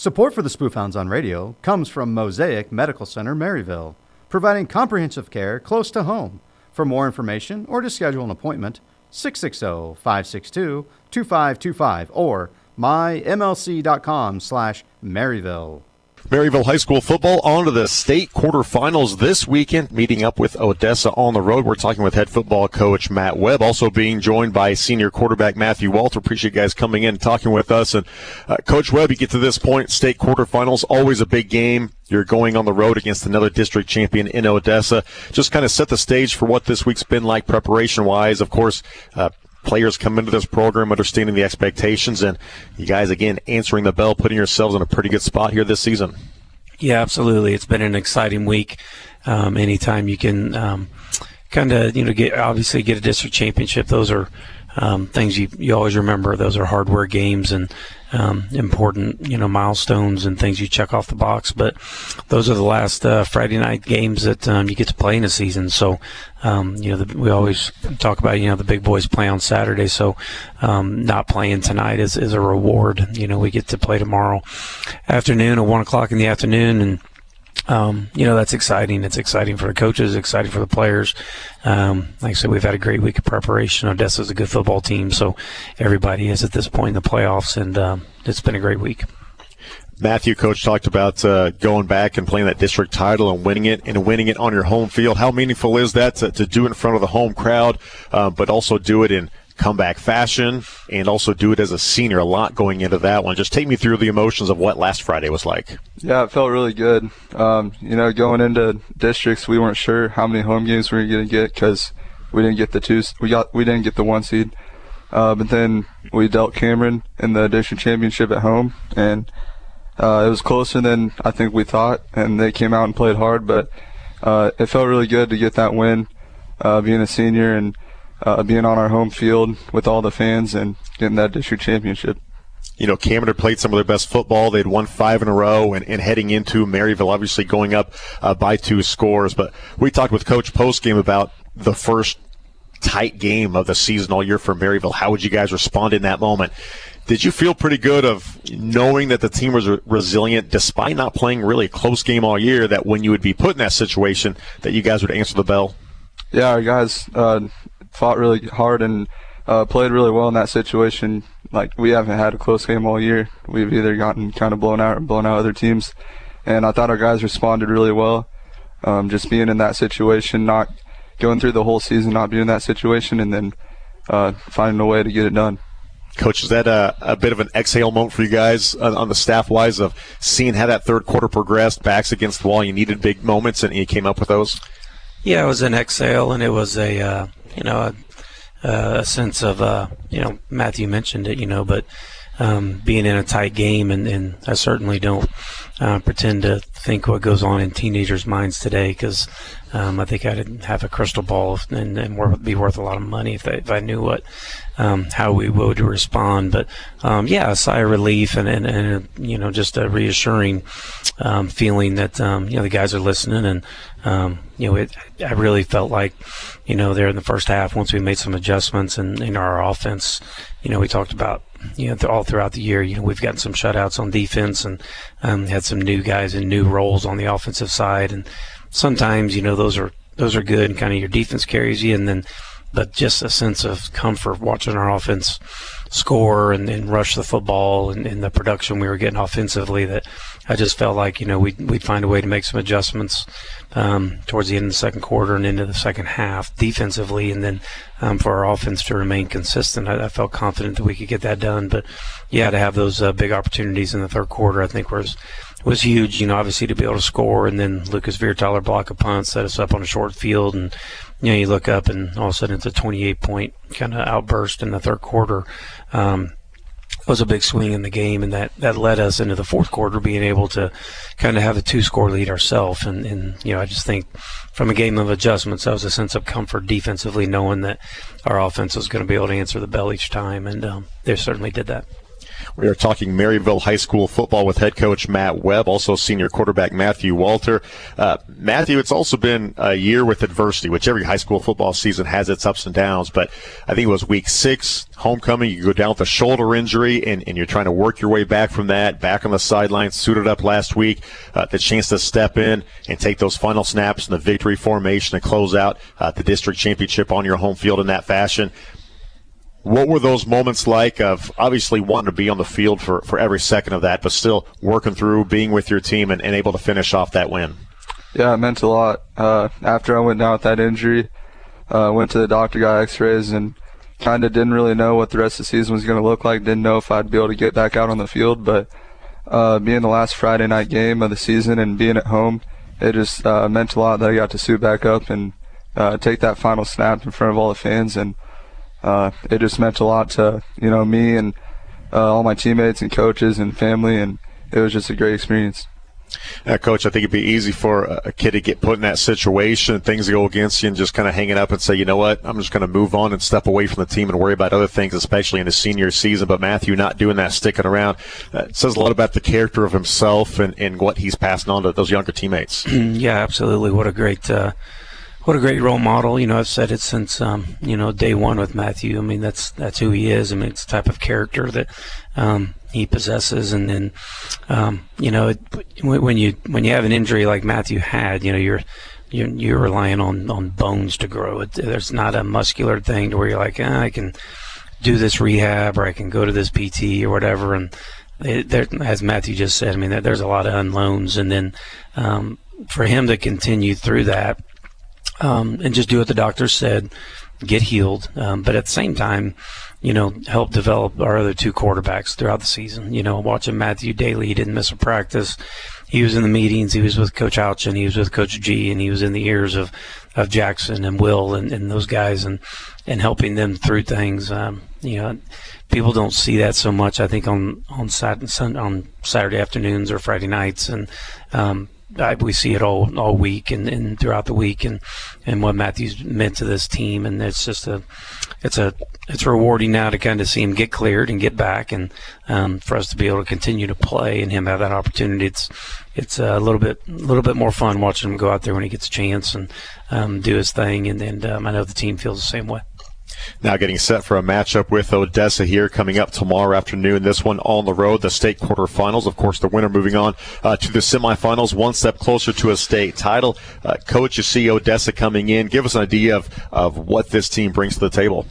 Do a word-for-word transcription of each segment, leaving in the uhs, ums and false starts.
Support for the Spoofhounds on Radio comes from Mosaic Medical Center, Maryville, providing comprehensive care close to home. For more information or to schedule an appointment, six six zero, five six two, two five two five or my m l c dot com slash Maryville. Maryville High School football on to the state quarterfinals this weekend, meeting up with Odessa on the road. We're talking with head football coach Matt Webb, also being joined by senior quarterback Matthew Walter. Appreciate you guys coming in and talking with us. And uh, Coach Webb, you get to this point, state quarterfinals, always a big game. You're going on the road against another district champion in Odessa. Just kind of set the stage for what this week's been like preparation-wise. Of course, uh, players come into this program understanding the expectations, and you guys, again, answering the bell, putting yourselves in a pretty good spot here this season. Yeah, absolutely. It's been an exciting week. Um, anytime you can um, kind of, you know, get obviously get a district championship, those are um, things you, you always remember. Those are hardware games and um, important, you know, milestones and things you check off the box. But those are the last uh, Friday night games that um, you get to play in a season. So, um, you know, the, we always talk about, you know, the big boys play on Saturday. So um, not playing tonight is, is a reward. You know, we get to play tomorrow afternoon at one o'clock in the afternoon, and Um, you know, that's exciting. It's exciting for the coaches, exciting for the players. Um, like I said, we've had a great week of preparation. Odessa's a good football team, so everybody is at this point in the playoffs, and um, it's been a great week. Matthew, Coach talked about uh, going back and playing that district title and winning it, and winning it on your home field. How meaningful is that to, to do it in front of the home crowd, uh, but also do it in comeback fashion, and also do it as a senior? A lot going into that one. Just take me through the emotions of what last Friday was like. Yeah, it felt really good. Um, you know, going into districts, we weren't sure how many home games we were going to get because we didn't get the two. We got we didn't get the one seed, uh, but then we dealt Cameron in the district championship at home, and uh, it was closer than I think we thought. And they came out and played hard, but uh, it felt really good to get that win, uh, being a senior and Uh, being on our home field with all the fans and getting that district championship. You know, Cameron had played some of their best football. They'd won five in a row, and, and heading into Maryville, obviously going up uh, by two scores. But we talked with Coach postgame about the first tight game of the season all year for Maryville. How would you guys respond in that moment? Did you feel pretty good of knowing that the team was resilient despite not playing really a close game all year, that when you would be put in that situation that you guys would answer the bell? Yeah, our guys uh, fought really hard and uh, played really well in that situation. Like, we haven't had a close game all year. We've either gotten kind of blown out or blown out other teams. And I thought our guys responded really well. Um, just being in that situation, not going through the whole season, not being in that situation, and then uh, finding a way to get it done. Coach, is that a, a bit of an exhale moment for you guys on, on the staff-wise of seeing how that third quarter progressed, backs against the wall, you needed big moments, and you came up with those? Yeah, it was an exhale, and it was a, uh, you know, a, a sense of, uh, you know, Matthew mentioned it, you know, but um, being in a tight game, and, and I certainly don't uh, pretend to think what goes on in teenagers' minds today, because um, I think I'd have a crystal ball and, and be worth a lot of money if I, if I knew what um, how we would respond. But um, yeah, a sigh of relief and, and, and you know, just a reassuring um, feeling that um, you know, the guys are listening, and um, you know, it, I really felt like, you know, there in the first half, once we made some adjustments in, in our offense, you know, we talked about, you know, all throughout the year, you know, we've gotten some shutouts on defense, and um, had some new guys in new roles on the offensive side, and sometimes, you know, those are those are good, and kind of your defense carries you, and then, but just a sense of comfort watching our offense score and, and rush the football, and, and the production we were getting offensively, that I just felt like, you know, we'd, we'd find a way to make some adjustments um, towards the end of the second quarter and into the second half defensively, and then um, for our offense to remain consistent. I, I felt confident that we could get that done. But, yeah, to have those uh, big opportunities in the third quarter, I think was was huge, you know, obviously to be able to score, and then Lucas Viertaler block a punt, set us up on a short field, and, you know, you look up and all of a sudden it's a twenty-eight point kind of outburst in the third quarter. Um, it was a big swing in the game, and that, that led us into the fourth quarter being able to kind of have a two-score lead ourselves. And, and, you know, I just think from a game of adjustments, that was a sense of comfort defensively, knowing that our offense was going to be able to answer the bell each time, and um, they certainly did that. We are talking Maryville High School football with head coach Matt Webb, also senior quarterback Matthew Walter. Uh, Matthew, it's also been a year with adversity, which every high school football season has its ups and downs, but I think it was week six, homecoming, you go down with a shoulder injury, and, and you're trying to work your way back from that, back on the sidelines, suited up last week, uh, the chance to step in and take those final snaps in the victory formation and close out uh, the district championship on your home field in that fashion. What were those moments like of obviously wanting to be on the field for, for every second of that, but still working through, being with your team, and, and able to finish off that win? Yeah, it meant a lot. Uh, after I went down with that injury, I uh, went to the doctor, got x-rays, and kind of didn't really know what the rest of the season was going to look like. Didn't know if I'd be able to get back out on the field, but uh, being the last Friday night game of the season and being at home, it just uh, meant a lot that I got to suit back up and uh, take that final snap in front of all the fans, and Uh, it just meant a lot to, you know, me and uh, all my teammates and coaches and family, and it was just a great experience. Uh, Coach, I think it'd be easy for a kid to get put in that situation and things go against you and just kind of hang it up and say, you know what, I'm just going to move on and step away from the team and worry about other things, especially in his senior season. But Matthew not doing that, sticking around, uh, it says a lot about the character of himself and, and what he's passing on to those younger teammates. Yeah, absolutely. What a great uh, what a great role model. You know, I've said it since, um, you know, day one with Matthew. I mean, that's that's who he is. I mean, it's the type of character that um, he possesses. And then, um, you know, it, when you when you have an injury like Matthew had, you know, you're you're, you're relying on, on bones to grow. It, there's not a muscular thing to where you're like, eh, I can do this rehab or I can go to this P T or whatever. And it, there, as Matthew just said, I mean, there, there's a lot of unknowns. And then um, for him to continue through that, Um, and just do what the doctor said, get healed. Um, but at the same time, you know, help develop our other two quarterbacks throughout the season. You know, watching Matthew daily, he didn't miss a practice. He was in the meetings. He was with Coach Ouchin. He was with Coach G, and he was in the ears of, of Jackson and Will and, and those guys, and, and helping them through things. Um, you know, people don't see that so much, I think, on on Saturday, on Saturday afternoons or Friday nights, and um, I, we see it all all week and, and throughout the week, and, and what Matthew's meant to this team. And it's just a it's a it's rewarding now to kind of see him get cleared and get back, and um, for us to be able to continue to play and him have that opportunity. It's it's a little bit a little bit more fun watching him go out there when he gets a chance and um, do his thing. And, and um, I know the team feels the same way. Now getting set for a matchup with Odessa here coming up tomorrow afternoon. This one on the road, the state quarterfinals. Of course, the winner moving on uh, to the semifinals, one step closer to a state title. Uh, Coach, you see Odessa coming in. Give us an idea of, of what this team brings to the table.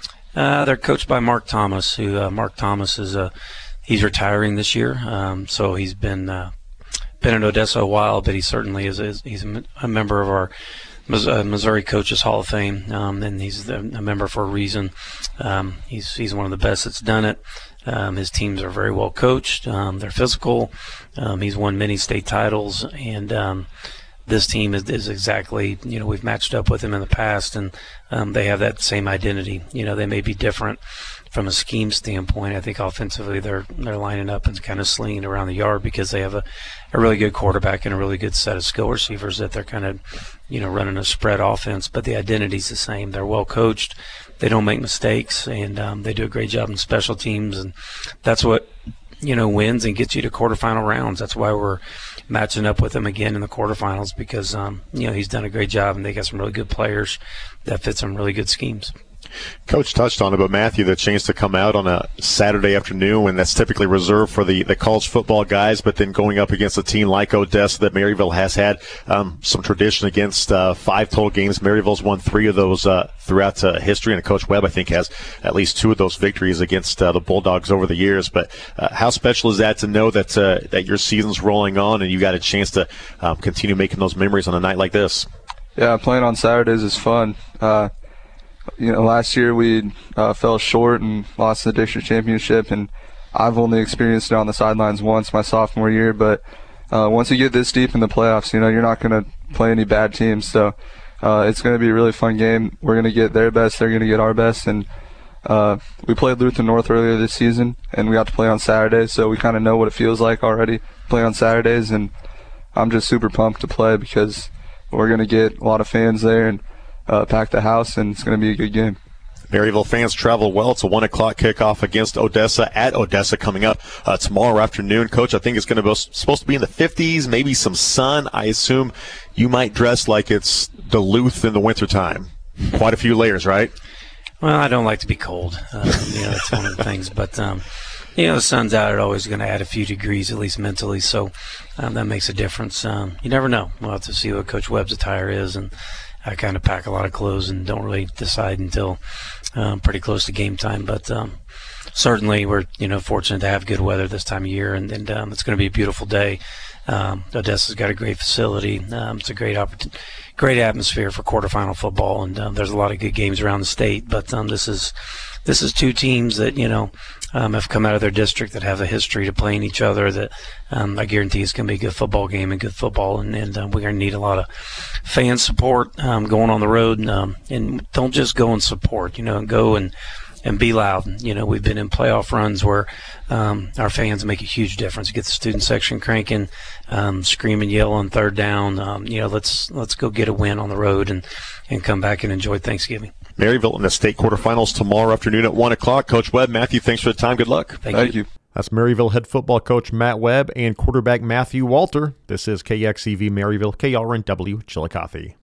Uh, they're coached by Mark Thomas, who uh, Mark Thomas is uh, he's retiring this year. Um, so he's been uh, been in Odessa a while, but he certainly is, is he's a member of our Missouri Coaches Hall of Fame, um, and he's a member for a reason. Um, he's he's one of the best that's done it. Um, his teams are very well coached. Um, they're physical. Um, he's won many state titles, and um, this team is, is exactly, you know, we've matched up with him in the past, and um, they have that same identity. You know, they may be different from a scheme standpoint. I think offensively they're they're lining up and kind of slinging around the yard because they have a, a really good quarterback and a really good set of skill receivers that they're kind of, you know, running a spread offense. But the identity's the same. They're well coached. They don't make mistakes, and um, they do a great job in special teams, and that's what, you know, wins and gets you to quarterfinal rounds. That's why we're matching up with him again in the quarterfinals, because um, you know, he's done a great job, and they got some really good players that fit some really good schemes. Coach touched on it, but Matthew, the chance to come out on a Saturday afternoon when that's typically reserved for the, the college football guys, but then going up against a team like Odessa that Maryville has had um, some tradition against, uh, five total games. Maryville's won three of those uh, throughout uh, history, and Coach Webb, I think, has at least two of those victories against uh, the Bulldogs over the years. But uh, how special is that to know that uh, that your season's rolling on and you got a chance to um, continue making those memories on a night like this? Yeah, playing on Saturdays is fun. Uh, You know, last year we uh, fell short and lost the district championship, and I've only experienced it on the sidelines once my sophomore year. But uh, once you get this deep in the playoffs, you know, you're not going to play any bad teams. So uh, it's going to be a really fun game. We're going to get their best, they're going to get our best. And uh, we played Lutheran North earlier this season, and we got to play on Saturdays, so we kind of know what it feels like already, play on Saturdays. And I'm just super pumped to play because we're going to get a lot of fans there and Uh, pack the house, and it's going to be a good game. Maryville fans travel well. It's a one o'clock kickoff against Odessa at Odessa coming up uh, tomorrow afternoon. Coach, I think it's going to be supposed to be in the fifties, maybe some sun. I assume you might dress like it's Duluth in the wintertime. Quite a few layers, right? Well, I don't like to be cold. Uh, you know, it's one of the things. But, um, you know, the sun's out. It's always going to add a few degrees, at least mentally. So um, that makes a difference. Um, you never know. We'll have to see what Coach Webb's attire is. And I kind of pack a lot of clothes and don't really decide until um, pretty close to game time. But um, certainly we're, you know, fortunate to have good weather this time of year. And, and um, it's going to be a beautiful day. Um, Odessa's got a great facility. Um, it's a great opportunity. Great atmosphere for quarterfinal football, and um, there's a lot of good games around the state. But um, this is this is two teams that you know um, have come out of their district that have a history to playing each other. That um, I guarantee is going to be a good football game and good football, and, and uh, we're going to need a lot of fan support um, going on the road. And, um, and don't just go and support, you know, go and. And be loud. You know, we've been in playoff runs where um, our fans make a huge difference. Get the student section cranking, um, screaming, yelling, third down. Um, you know, let's let's go get a win on the road and, and come back and enjoy Thanksgiving. Maryville in the state quarterfinals tomorrow afternoon at one o'clock. Coach Webb, Matthew, thanks for the time. Good luck. Thank, Thank you. you. That's Maryville head football coach Matt Webb and quarterback Matthew Walter. This is K X E V Maryville, K R N W, Chillicothe.